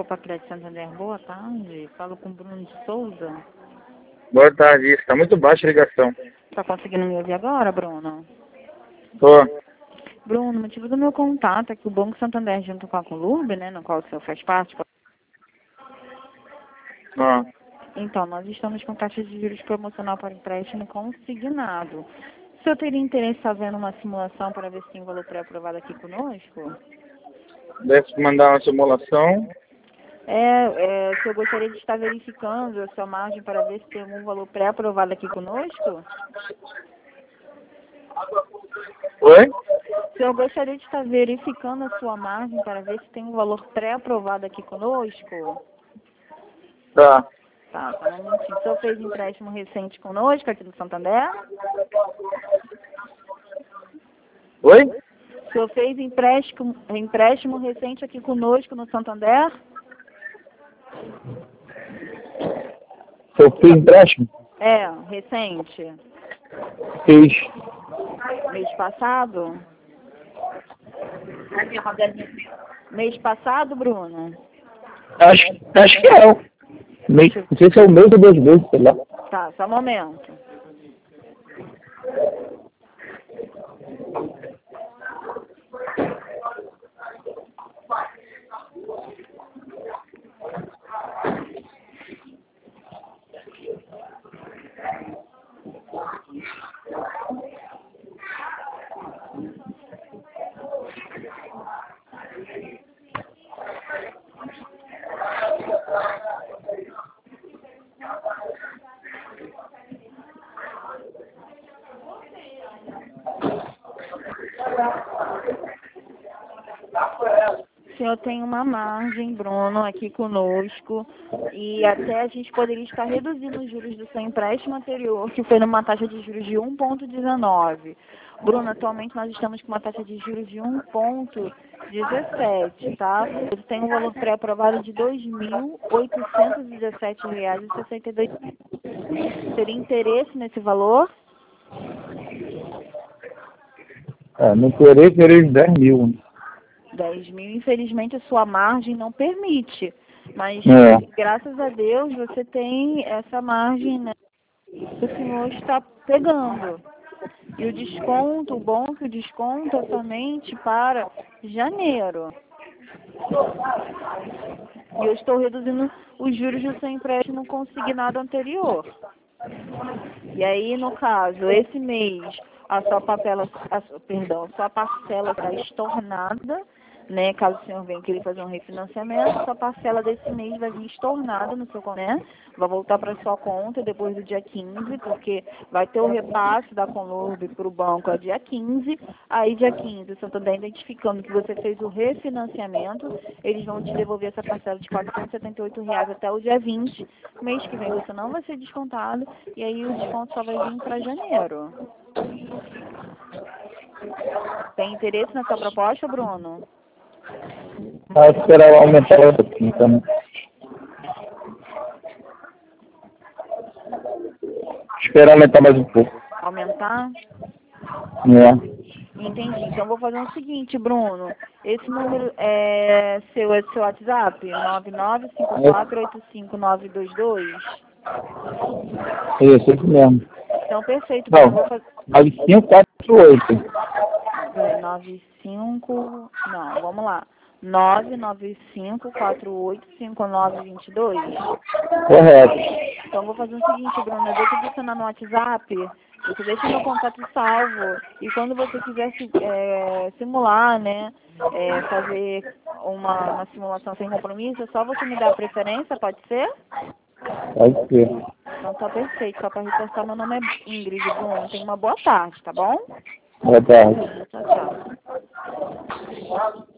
Copa Crédito Santander, boa tarde. Falo com o Bruno de Souza. Boa tarde, está muito baixa a ligação. Tá conseguindo me ouvir agora, Bruno? Tô. Bruno, o motivo do meu contato é que o Banco Santander, junto com a Colurb, né, no qual o senhor faz parte... Ah, Então, nós estamos com taxa de juros promocional para empréstimo consignado. O senhor teria interesse em fazer uma simulação para ver se tem valor pré-aprovado aqui conosco? deve mandar uma simulação. O senhor gostaria de estar verificando a sua margem para ver se tem algum valor pré-aprovado aqui conosco? Oi? O senhor gostaria de estar verificando a sua margem para ver se tem um valor pré-aprovado aqui conosco? Tá. Tá, só um minutinho. O senhor fez empréstimo recente conosco aqui no Santander? Oi? O senhor fez empréstimo recente aqui conosco no Santander? Eu fiz empréstimo? Recente. Fiz. Mês passado? Mês passado, Bruno? Acho que é. Não sei se é o mês ou 2 meses, sei lá. Tá, só um momento. O senhor tem uma margem, Bruno, aqui conosco, e até a gente poderia estar reduzindo os juros do seu empréstimo anterior, que foi numa taxa de juros de 1,19. Bruno, atualmente nós estamos com uma taxa de juros de 1,17, tá? Você tem um valor pré-aprovado de R$ 2.817,62. Teria interesse nesse valor? Não querer 10 mil. 10 mil, infelizmente a sua margem não permite, mas graças a Deus você tem essa margem, né, que o senhor está pegando. E o desconto, o bom é que o desconto é somente para janeiro. E eu estou reduzindo os juros do seu empréstimo consignado anterior. E aí, no caso, esse mês, a sua parcela será estornada, né? Caso o senhor venha querer fazer um refinanciamento, a sua parcela desse mês vai vir estornada no seu conta, né? Vai voltar para sua conta depois do dia 15, porque vai ter o repasse da Colurb para o banco a dia 15. Aí, dia 15, o Santander identificando que você fez o refinanciamento, eles vão te devolver essa parcela de R$ 478 até o dia 20. Mês que vem você não vai ser descontado, e aí o desconto só vai vir para janeiro. Tem interesse nessa proposta, Bruno? Esperar aumentar um pouquinho, então. Esperar aumentar mais um pouco. Aumentar? Entendi. Então, vou fazer o seguinte, Bruno. Esse número é seu WhatsApp? 995485922? Isso mesmo. Então, perfeito, Bruno. Vou fazer... 9548. 95... Não, vamos lá. 995485922? Correto. Então, vou fazer o seguinte, Bruno. Eu vou te adicionar no WhatsApp. Você deixa meu contato salvo. E quando você quiser simular, né? Fazer uma simulação sem compromisso, é só você me dar a preferência, pode ser? Pode ser. Então, tá perfeito. Só para reforçar, meu nome é Ingrid, Bruno. Tenha uma boa tarde, tá bom? Boa tarde. Tchau, tchau.